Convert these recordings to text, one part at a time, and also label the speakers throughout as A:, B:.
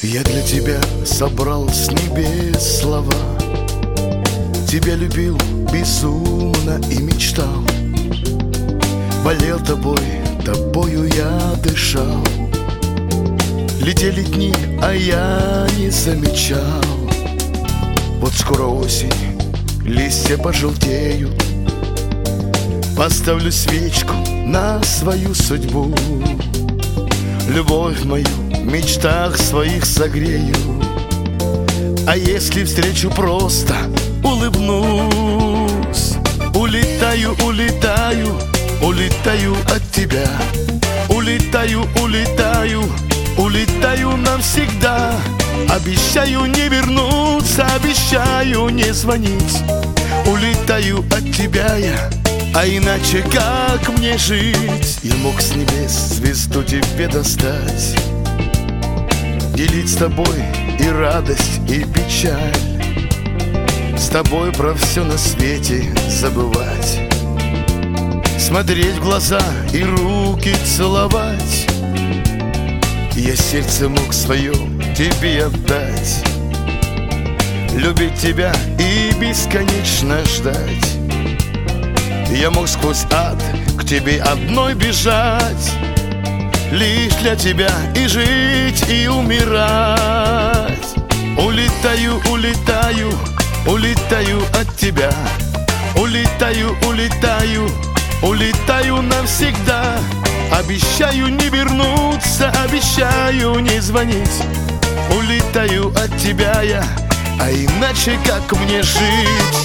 A: Я для тебя собрал с небес слова, тебя любил безумно и мечтал. Болел тобой, тобою я дышал. Летели дни, а я не замечал. Вот скоро осень, листья пожелтеют. Поставлю свечку на свою судьбу. Любовь мою в мечтах своих согрею. А если встречу, просто улыбнусь. Улетаю, улетаю, улетаю от тебя. Улетаю, улетаю, улетаю навсегда. Обещаю не вернуться, обещаю не звонить. Улетаю от тебя я, а иначе как мне жить? Я мог с небес звезду тебе достать, делить с тобой и радость, и печаль, с тобой про все на свете забывать, смотреть в глаза и руки целовать. Я сердце мог свое тебе отдать, любить тебя и бесконечно ждать. Я мог сквозь ад к тебе одной бежать, лишь для тебя и жить, и умирать. Улетаю, улетаю, улетаю от тебя. Улетаю, улетаю, улетаю навсегда. Обещаю не вернуться, обещаю не звонить. Улетаю от тебя я, а иначе как мне жить?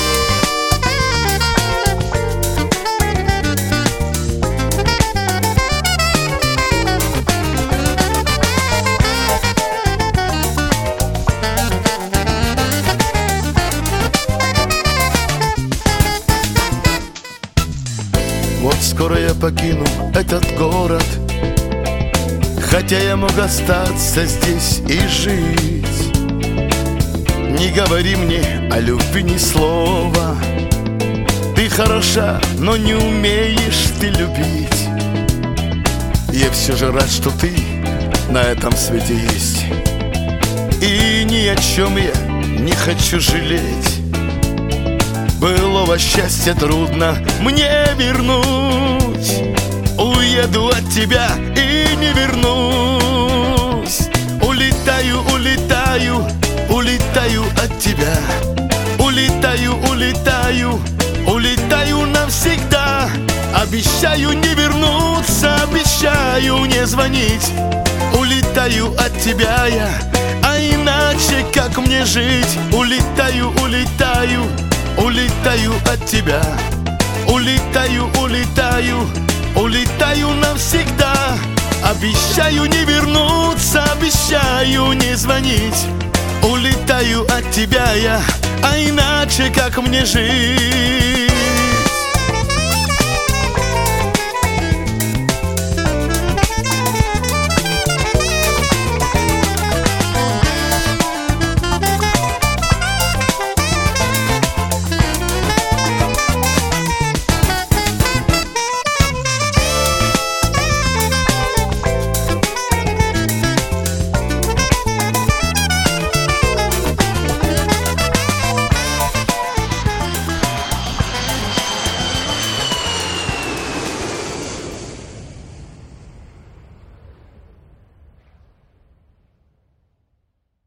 A: Вот скоро я покину этот город, хотя я мог остаться здесь и жить. Не говори мне о любви ни слова. Ты хороша, но не умеешь ты любить. Я все же рад, что ты на этом свете есть, и ни о чем я не хочу жалеть. Былого счастья трудно мне вернуть. Уеду от тебя и не вернусь. Улетаю, улетаю, улетаю от тебя. Улетаю, улетаю, улетаю навсегда. Обещаю не вернуться, обещаю не звонить. Улетаю от тебя я, а иначе как мне жить? Улетаю, улетаю, улетаю от тебя. Улетаю, улетаю, улетаю навсегда. Обещаю не вернуться, обещаю не звонить. Улетаю от тебя я, а иначе как мне жить?